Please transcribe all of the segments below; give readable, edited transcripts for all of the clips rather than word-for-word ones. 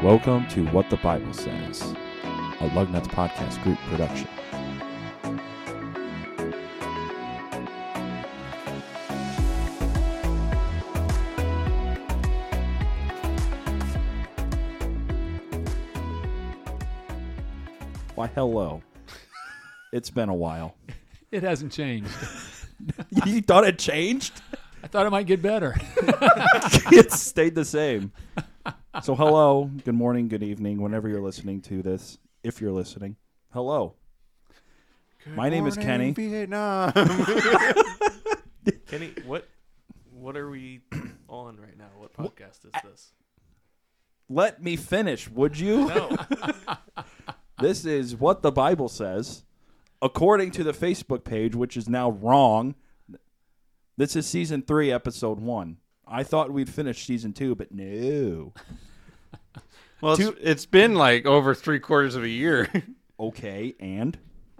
Welcome to What the Bible Says, a Lugnuts Podcast Group production. Why, hello. It's been a while. It hasn't changed. You thought it changed? I thought it might get better. It's stayed the same. So hello, good morning, good evening, whenever you're listening to this, if you're listening. Hello. My name is Kenny. Vietnam. Kenny, what are we on right now? What podcast is this? Let me finish, would you? No. This is What the Bible Says, according to the Facebook page, which is now wrong. This is Season 3, Episode 1. I thought we'd finish Season 2, but no. Well, it's been like over 3/4 of a year. Okay, and?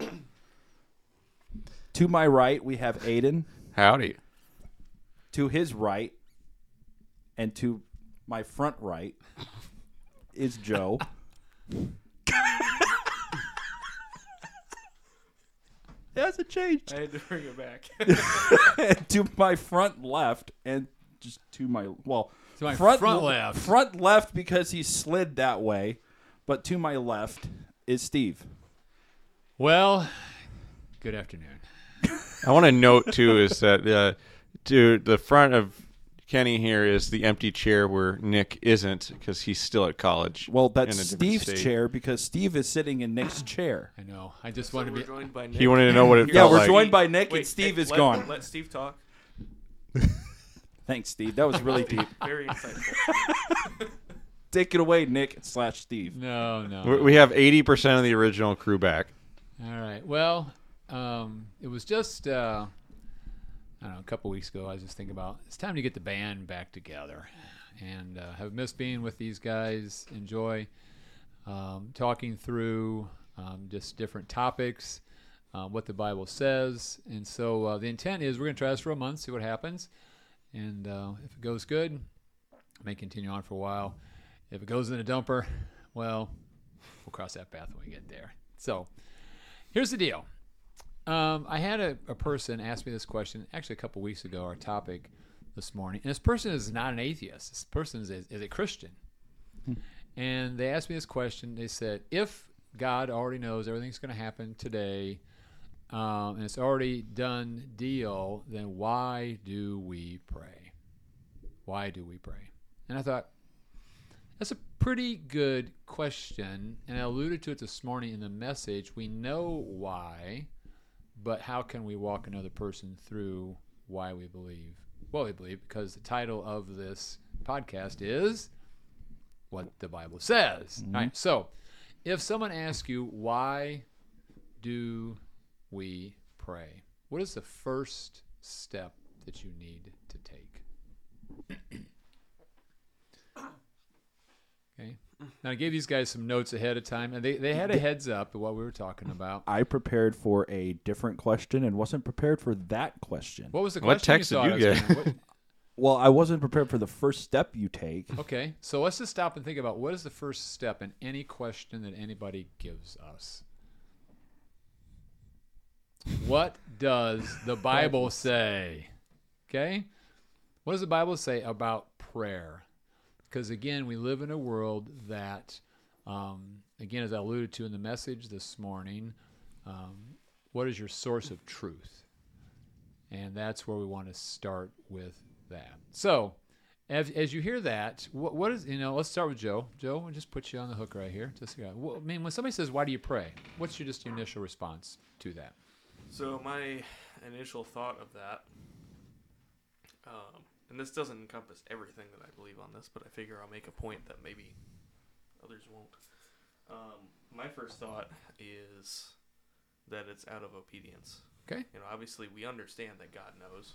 To my right, we have Aiden. Howdy. To his right, and to my front right, is Joe. It hasn't changed. I had to bring it back. And to my front left, and just to my, well, To my front left. Front left because he slid that way, but to my left is Steve. Well, good afternoon. I want to note, too, is that to the front of Kenny here is the empty chair where Nick isn't because he's still at college. Well, that's in a different Steve's state. chair because Steve is sitting in Nick's chair. I know. I just So wanted we're to be. joined by Nick. He wanted to know what it Yeah, felt we're like. joined by Nick, Wait, and Steve hey, is gone. Let Steve talk. Thanks, Steve. That was really deep. Very insightful. Take it away, Nick / Steve. No. We have 80% of the original crew back. All right. Well, it was just I don't know, a couple weeks ago. I was just thinking about it's time to get the band back together, and have missed being with these guys. Enjoy talking through just different topics, what the Bible says, and so the intent is we're going to try this for a month, see what happens, and if it goes good, I may continue on for a while. If it goes in a dumper, well, we'll cross that path when we get there. So here's the deal. I had a person ask me this question actually a couple weeks ago, our topic this morning. And this person is not an atheist. This person is a Christian. And they asked me this question. They said, if God already knows everything's going to happen today, and it's already done deal, then why do we pray? Why do we pray? And I thought, that's a pretty good question. And I alluded to it this morning in the message. We know why. But how can we walk another person through why we believe what we believe? Because the title of this podcast is What the Bible Says. Mm-hmm. All right. So if someone asks you, why do we pray? What is the first step that you need to take? Okay. Now, I gave these guys some notes ahead of time, and they had a heads up of what we were talking about. I prepared for a different question and wasn't prepared for that question. What was the What question? text did you get? Well, I wasn't prepared for the first step you take. Okay, so let's just stop and think about what is the first step in any question that anybody gives us. What does the Bible say? Okay? What does the Bible say about prayer? Because, again, we live in a world that, again, as I alluded to in the message this morning, what is your source of truth? And that's where we want to start with that. So, as you hear that, what is, let's start with Joe. Joe, we'll just put you on the hook right here. When somebody says, why do you pray? What's your initial response to that? So my initial thought of that, and this doesn't encompass everything that I believe on this, but I figure I'll make a point that maybe others won't. My first thought is that it's out of obedience. Okay. Obviously we understand that God knows,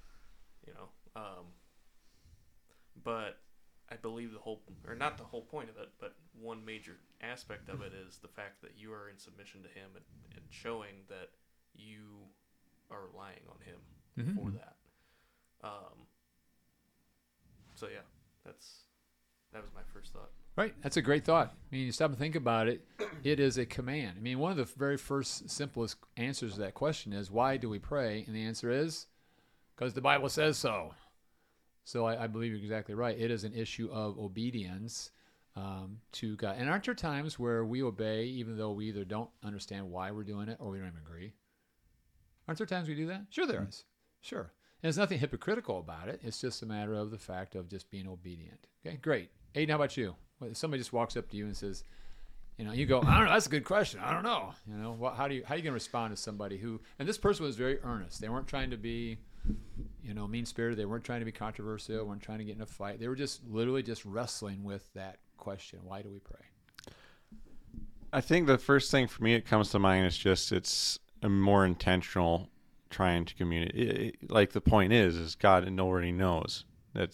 but I believe not the whole point of it, but one major aspect of it is the fact that you are in submission to Him and showing that you are relying on Him for that. So yeah, that was my first thought. Right. That's a great thought. I mean, you stop and think about it. It is a command. I mean, one of the very first simplest answers to that question is, why do we pray? And the answer is, because the Bible says so. So I believe you're exactly right. It is an issue of obedience to God. And aren't there times where we obey even though we either don't understand why we're doing it or we don't even agree? Aren't there times we do that? Sure there is. Sure. And there's nothing hypocritical about it. It's just a matter of the fact of just being obedient. Okay, great. Aiden, how about you? If somebody just walks up to you and says, you go, I don't know, that's a good question. I don't know. How are you going to respond to somebody who, and this person was very earnest. They weren't trying to be, mean-spirited. They weren't trying to be controversial. They weren't trying to get in a fight. They were just literally just wrestling with that question. Why do we pray? I think the first thing for me that comes to mind is just it's a more intentional trying to communicate. Like the point is God already knows.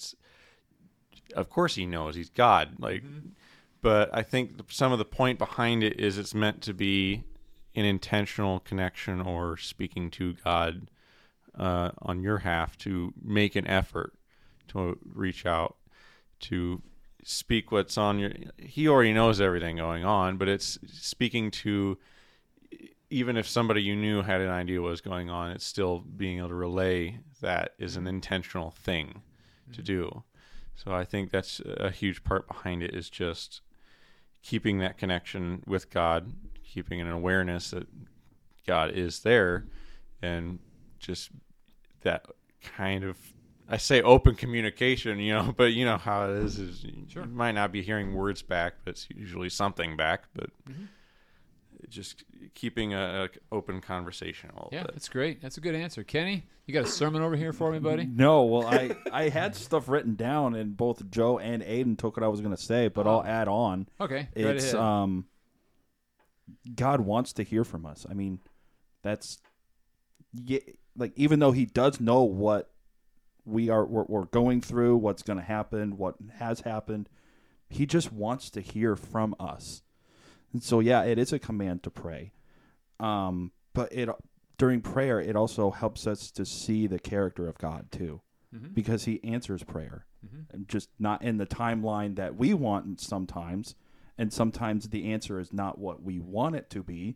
Of course he knows. He's God. But I think some of the point behind it is it's meant to be an intentional connection or speaking to God on your half to make an effort to reach out, to speak what's on your... He already knows everything going on, but it's speaking to... Even if somebody you knew had an idea what was going on, it's still being able to relay that is an intentional thing to do. So I think that's a huge part behind it, is just keeping that connection with God, keeping an awareness that God is there, and just that kind of, I say open communication, but you know how it is Sure. You might not be hearing words back, but it's usually something back, but just keeping a open conversation a little bit. That's great. That's a good answer. Kenny, you got a sermon over here for me, buddy? No, well, I had stuff written down, and both Joe and Aiden took what I was going to say, but I'll add on. Okay, It's right ahead. God wants to hear from us. I mean, that's even though He does know what we're going through, what's going to happen, what has happened, He just wants to hear from us. And so, it is a command to pray. But during prayer, it also helps us to see the character of God, too, because He answers prayer. And just not in the timeline that we want sometimes, and sometimes the answer is not what we want it to be.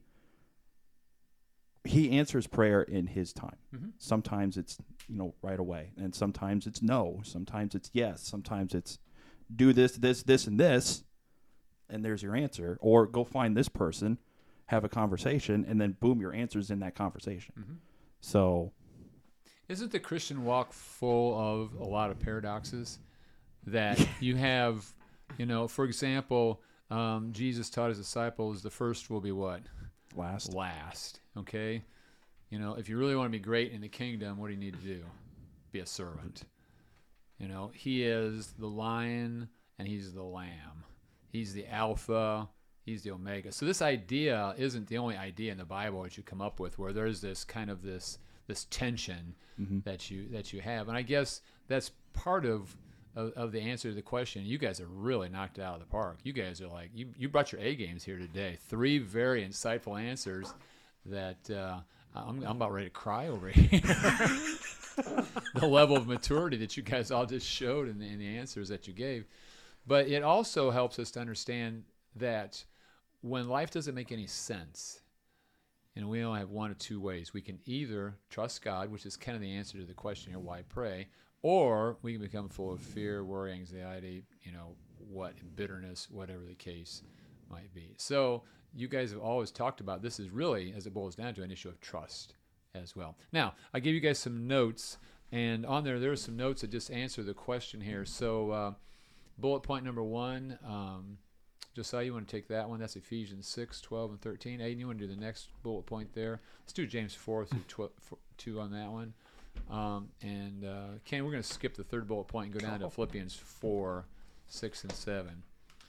He answers prayer in His time. Sometimes it's, right away, and sometimes it's no. Sometimes it's yes. Sometimes it's do this, this, and this, and there's your answer. Or go find this person, have a conversation, and then boom, your answer's in that conversation. So, isn't the Christian walk full of a lot of paradoxes that you have, for example, Jesus taught His disciples the first will be what? Last. Okay? If you really want to be great in the kingdom, what do you need to do? Be a servant. He is the lion and He's the lamb. He's the Alpha, He's the Omega. So this idea isn't the only idea in the Bible that you come up with, where there's this kind of this tension that you have. And I guess that's part of the answer to the question. You guys have really knocked it out of the park. You guys are like, you brought your A games here today. 3 very insightful answers that I'm about ready to cry over here. The level of maturity that you guys all just showed in the answers that you gave. But it also helps us to understand that when life doesn't make any sense, we only have one of two ways. We can either trust God, which is kind of the answer to the question here, why pray, or we can become full of fear, worry, anxiety, bitterness, whatever the case might be. So you guys have always talked about this is really, as it boils down to, an issue of trust as well. Now, I gave you guys some notes, and on there are some notes that just answer the question here. So bullet point number 1, Josiah, you want to take that one? That's Ephesians 6, 12, and 13. Aiden, you want to do the next bullet point there? Let's do James 4 through 2 on that one. And Ken, we're going to skip the third bullet point and go down to Philippians 4, 6, and 7.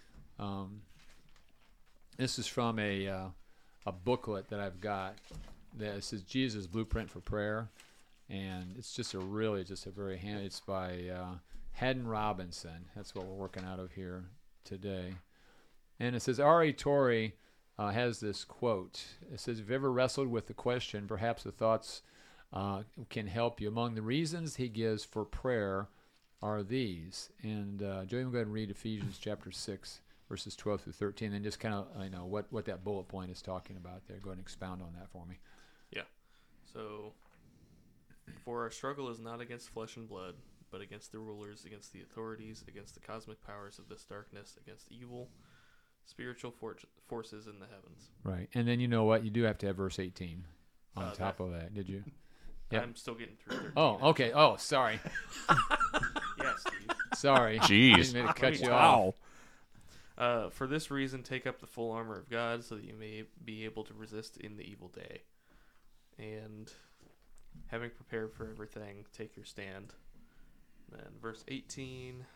This is from a booklet that I've got that says Jesus' Blueprint for Prayer. And it's just a very handy. It's by Haddon Robinson. That's what we're working out of here today. And it says, R.A. Torrey has this quote. It says, if you've ever wrestled with the question, perhaps the thoughts can help you. Among the reasons he gives for prayer are these. And Joey, I'm going to read Ephesians chapter 6, verses 12 through 13, and just kind of what that bullet point is talking about there. Go ahead and expound on that for me. So, for our struggle is not against flesh and blood, but against the rulers, against the authorities, against the cosmic powers of this darkness, against evil spiritual forces in the heavens. Right. And then you know what? You do have to have verse 18 on top of that. Did you? Yep. I'm still getting through 13. Oh, okay. Oh, sorry. Yes, Steve. Sorry. Jeez. Didn't mean to cut you Wow. off. For this reason, take up the full armor of God so that you may be able to resist in the evil day. And having prepared for everything, take your stand. Then verse 18.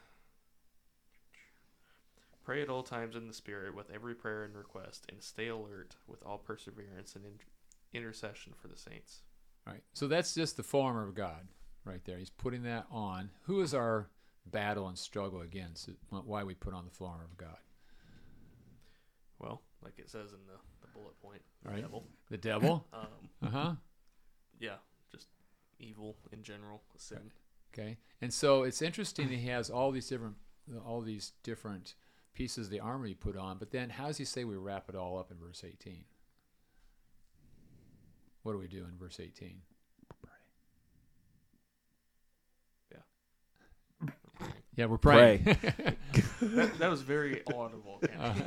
Pray at all times in the Spirit with every prayer and request, and stay alert with all perseverance and intercession for the saints. Right. So that's just the full armor of God right there. He's putting that on. Who is our battle and struggle against? Why we put on the full armor of God? Well, like it says in the bullet point, the Right. devil. The devil? Uh-huh. Yeah, just evil in general, sin. Right. Okay. And so it's interesting that he has all these different pieces of the armor he put on, but then how does he say we wrap it all up in verse 18? What do we do in verse 18? Yeah, we're praying. That was very audible.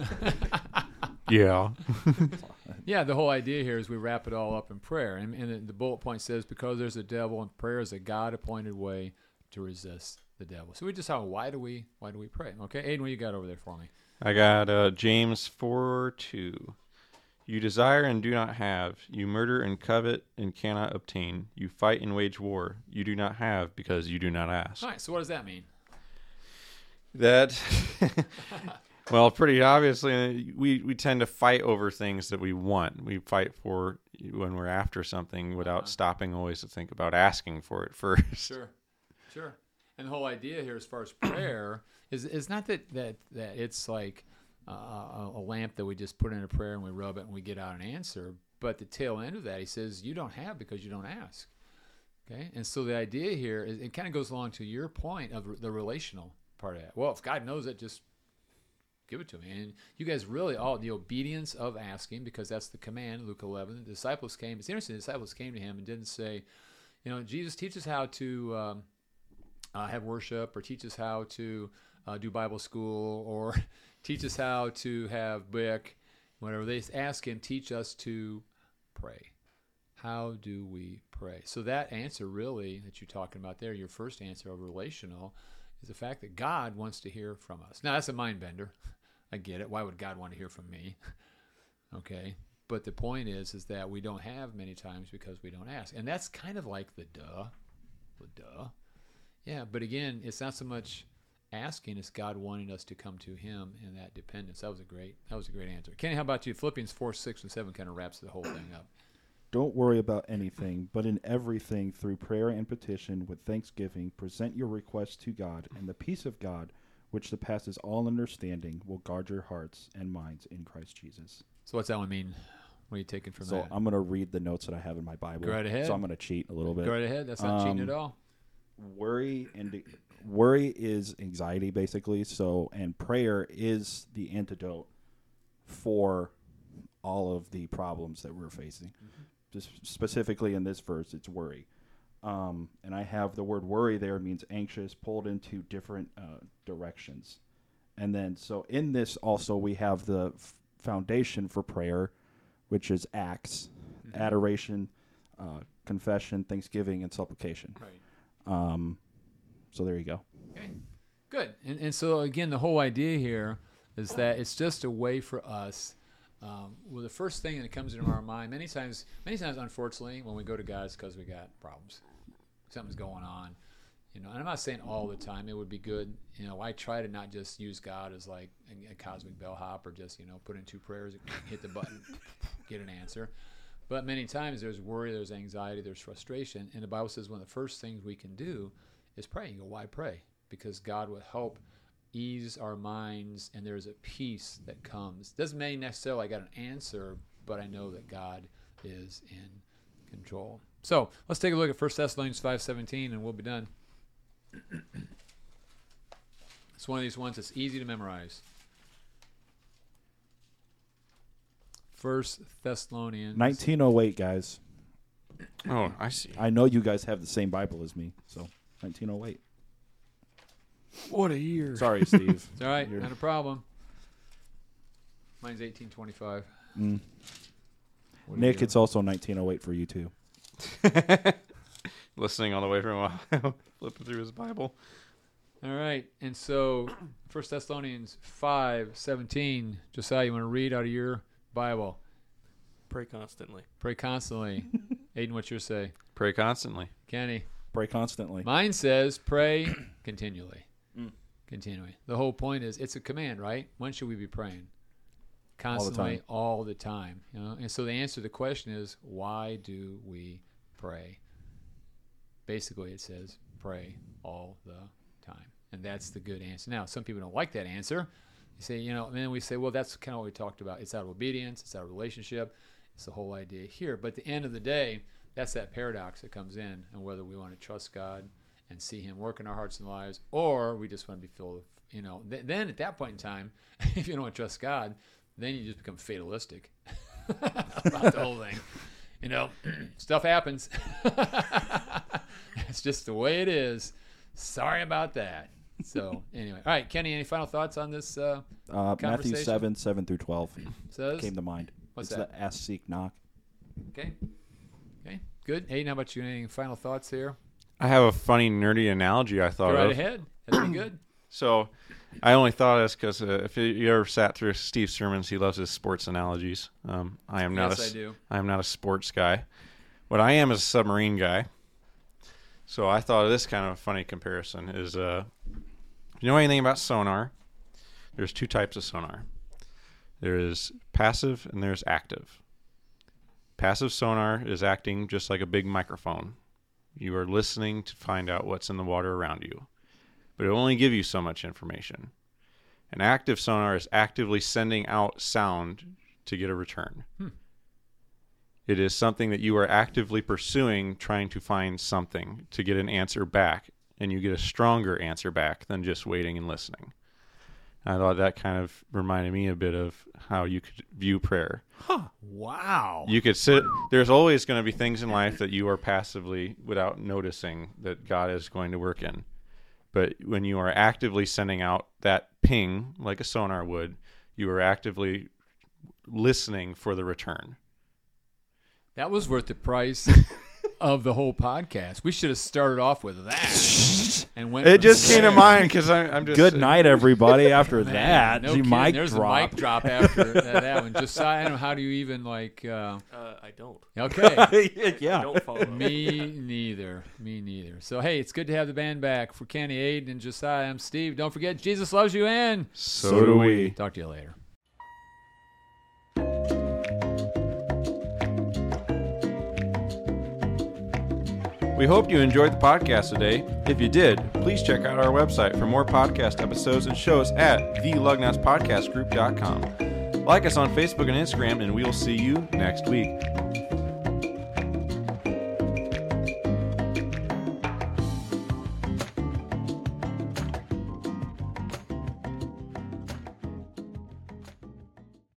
Yeah. Yeah, the whole idea here is we wrap it all up in prayer. And the bullet point says, because there's a devil, and prayer is a God-appointed way to resist the devil. So we just saw, why do we pray? Okay, Aiden, what you got over there for me? I got James 4:2. You desire and do not have. You murder and covet and cannot obtain. You fight and wage war. You do not have because you do not ask. All right, so what does that mean? That, well, pretty obviously, we tend to fight over things that we want. We fight for when we're after something without stopping always to think about asking for it first. Sure. And the whole idea here as far as prayer is not that it's like a lamp that we just put in a prayer and we rub it and we get out an answer. But the tail end of that, he says, you don't have because you don't ask. Okay? And so the idea here is it kind of goes along to your point of the relational part of that. Well, if God knows it, just give it to me. And you guys really all, the obedience of asking, because that's the command, Luke 11. The disciples came. It's interesting, the disciples came to him and didn't say, Jesus, teach us how to have worship, or teach us how to do Bible school, or teach us how to have BIC, whatever. They ask him, teach us to pray. How do we pray? So that answer really that you're talking about there, your first answer of relational, is the fact that God wants to hear from us. Now, that's a mind bender. I get it. Why would God want to hear from me? Okay. But the point is that we don't have many times because we don't ask. And that's kind of like the duh. Yeah, but again, it's not so much asking, it's God wanting us to come to him in that dependence. That was a great answer. Kenny, how about you? Philippians 4, 6, and 7 kind of wraps the whole thing up. Don't worry about anything, but in everything, through prayer and petition, with thanksgiving, present your requests to God, and the peace of God, which surpasses all understanding, will guard your hearts and minds in Christ Jesus. So what's that one mean? What are you taking from So that? I'm going to read the notes that I have in my Bible. Go right ahead. So I'm going to cheat a little bit. Go right ahead. That's not cheating at all. Worry is anxiety, basically. And prayer is the antidote for all of the problems that we're facing. Mm-hmm. Just specifically in this verse, it's worry. And I have the word worry there means anxious, pulled into different directions. And then, so in this also, we have the foundation for prayer, which is acts, adoration, confession, thanksgiving, and supplication. Right. So there you go. Okay. Good. And so, again, the whole idea here is that it's just a way for us. Well, the first thing that comes into our mind, many times, unfortunately, when we go to God, it's because we got problems. Something's going on. And I'm not saying all the time. It would be good. I try to not just use God as like a cosmic bellhop, or just, put in 2 prayers, hit the button, get an answer. But many times there's worry, there's anxiety, there's frustration. And the Bible says one of the first things we can do is pray. You go, why pray? Because God will help ease our minds, and there's a peace that comes. Doesn't mean necessarily I got an answer, but I know that God is in control. So let's take a look at 1 Thessalonians 5:17, and we'll be done. It's one of these ones that's easy to memorize. 1 Thessalonians. 1908, guys. Oh, I see. I know you guys have the same Bible as me, so 1908. What a year. Sorry, Steve. It's all right, You're- not a problem. Mine's 1825. Mm. What a Nick, year. it's also 1908 for you, too. Listening all the way from Ohio, flipping through his Bible. All right, and so 1 Thessalonians 5:17. Josiah, you want to read out of your Bible? Pray constantly. Pray constantly. Aiden, what's yours say? Pray constantly. Kenny? Pray constantly. Mine says pray continually. Mm. Continually. The whole point is it's a command, right? When should we be praying? Constantly, all the time. You know? And so the answer to the question is, why do we pray? Basically, it says pray all the time. And that's the good answer. Now, some people don't like that answer. You say, and then we say, well, that's kind of what we talked about. It's out of obedience. It's out of relationship. It's the whole idea here. But at the end of the day, that's that paradox that comes in, and whether we want to trust God and see Him work in our hearts and lives, or we just want to be filled with, then at that point in time, if you don't want to trust God, then you just become fatalistic about the whole thing. Stuff happens. It's just the way it is. Sorry about that. So anyway, all right, Kenny, any final thoughts on this Matthew conversation? 7 through 12 Says? came to mind. What's it's that? the ask, seek, knock. Okay, good. Hey, how about you? Any final thoughts here? I have a funny, nerdy analogy I thought Go right of. ahead. That'd be good. So I only thought of this because if you ever sat through Steve's sermons, he loves his sports analogies. I am not Yes, I do. I am not a sports guy. What I am is a submarine guy. So I thought of this kind of a funny comparison is, you know anything about sonar? There's two types of sonar. There is passive and there's active. Passive sonar is acting just like a big microphone. You are listening to find out what's in the water around you, but it will only give you so much information. An active sonar is actively sending out sound to get a return. It is something that you are actively pursuing, trying to find something to get an answer back, and you get a stronger answer back than just waiting and listening. I thought that kind of reminded me a bit of how you could view prayer. Wow. You could sit, there's always going to be things in life that you are passively, without noticing, that God is going to work in. But when you are actively sending out that ping, like a sonar would, you are actively listening for the return. That was worth the price of the whole podcast. We should have started off with that. And went It from just came to there. mind because I'm just... Good night, everybody. After Man, that, no the kidding. mic There's drop. a mic drop after that one. Josiah, I don't know, how do you even I don't. okay. Yeah. I don't follow. Me neither. So, hey, it's good to have the band back. For Kenny, Aiden, and Josiah, I'm Steve. Don't forget, Jesus loves you, and So do we. talk to you later. We hope you enjoyed the podcast today. If you did, please check out our website for more podcast episodes and shows at thelugnaspodcastgroup.com. Like us on Facebook and Instagram, and we will see you next week.